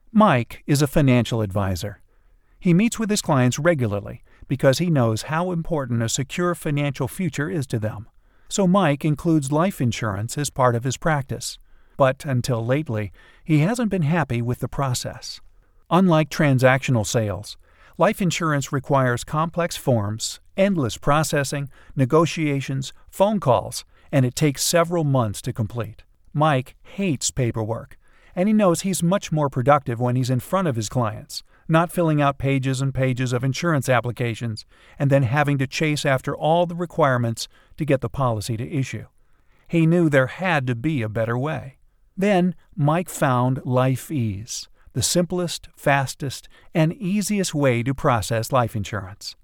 Mike is a financial advisor. He meets with his clients regularly because he knows how important a secure financial future is to them. So Mike includes life insurance as part of his practice. But until lately, he hasn't been happy with the process. Unlike transactional sales, life insurance requires complex forms, endless processing, negotiations, phone calls, and it takes several months to complete. Mike hates paperwork, and he knows he's much more productive when he's in front of his clients, not filling out pages and pages of insurance applications and then having to chase after all the requirements to get the policy to issue. He knew there had to be a better way. Then Mike found LifeEase, the simplest, fastest, and easiest way to process life insurance.